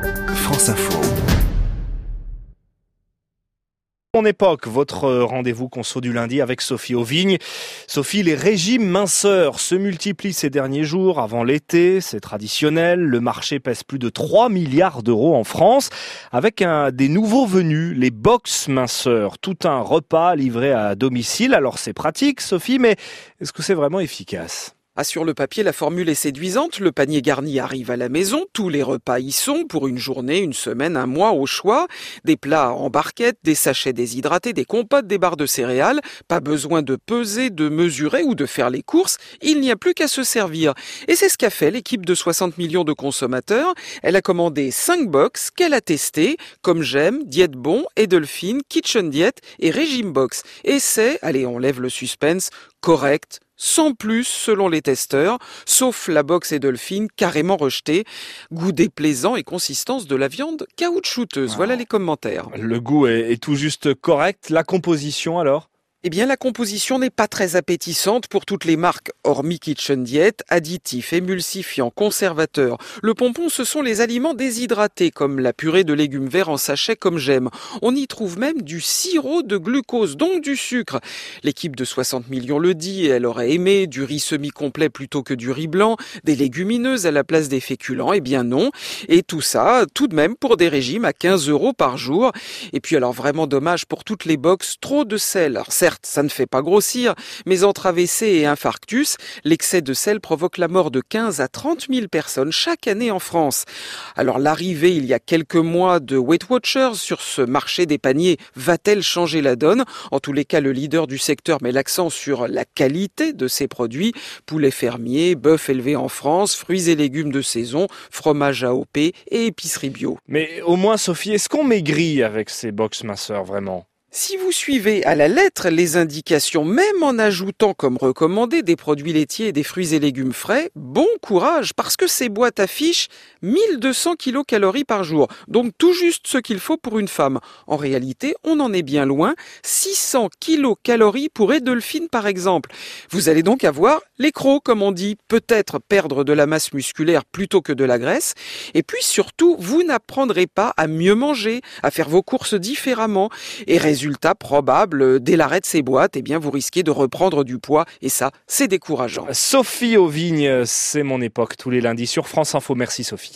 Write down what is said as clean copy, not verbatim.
France Info. Mon époque, votre rendez-vous conso du lundi avec Sophie Auvigne. Sophie, les régimes minceurs se multiplient ces derniers jours avant l'été, c'est traditionnel. Le marché pèse plus de 3 milliards d'euros en France avec des nouveaux venus, les box minceurs. Tout un repas livré à domicile. Alors c'est pratique, Sophie, mais est-ce que c'est vraiment efficace ? Sur le papier, la formule est séduisante. Le panier garni arrive à la maison. Tous les repas y sont pour une journée, une semaine, un mois au choix. Des plats en barquette, des sachets déshydratés, des compotes, des barres de céréales. Pas besoin de peser, de mesurer ou de faire les courses. Il n'y a plus qu'à se servir. Et c'est ce qu'a fait l'équipe de 60 millions de consommateurs. Elle a commandé 5 box qu'elle a testées, comme J'aime, Diète Bon, Edelfine, Kitchen Diet et Régime Box. Et c'est, allez, on lève le suspense, correct, sans plus selon les testeurs, sauf la box Edelfine carrément rejetée. Goût déplaisant et consistance de la viande caoutchouteuse. Voilà les commentaires. Le goût est tout juste correct. La composition alors ? Eh bien, la composition n'est pas très appétissante pour toutes les marques, hormis Kitchen Diet, additifs, émulsifiants, conservateurs. Le pompon, ce sont les aliments déshydratés, comme la purée de légumes verts en sachet comme J'aime. On y trouve même du sirop de glucose, donc du sucre. L'équipe de 60 millions le dit, elle aurait aimé du riz semi-complet plutôt que du riz blanc, des légumineuses à la place des féculents, eh bien non. Et tout ça, tout de même, pour des régimes à 15 € par jour. Et puis alors vraiment dommage pour toutes les box, trop de sel. Alors, certes, ça ne fait pas grossir, mais entre AVC et infarctus, l'excès de sel provoque la mort de 15 à 30 000 personnes chaque année en France. Alors l'arrivée il y a quelques mois de Weight Watchers sur ce marché des paniers va-t-elle changer la donne ? En tous les cas, le leader du secteur met l'accent sur la qualité de ses produits. Poulet fermier, bœuf élevé en France, fruits et légumes de saison, fromage AOP et épicerie bio. Mais au moins, Sophie, est-ce qu'on maigrit avec ces box minceurs vraiment ? Si vous suivez à la lettre les indications, même en ajoutant comme recommandé des produits laitiers et des fruits et légumes frais, bon courage, parce que ces boîtes affichent 1200 kilocalories par jour, donc tout juste ce qu'il faut pour une femme. En réalité, on en est bien loin, 600 kilocalories pour Edelfine par exemple. Vous allez donc avoir les crocs, comme on dit, peut-être perdre de la masse musculaire plutôt que de la graisse, et puis surtout, vous n'apprendrez pas à mieux manger, à faire vos courses différemment, et résultat probable, dès l'arrêt de ces boîtes, eh bien, vous risquez de reprendre du poids. Et ça, c'est décourageant. Sophie Auvigne, c'est mon époque, tous les lundis sur France Info. Merci Sophie.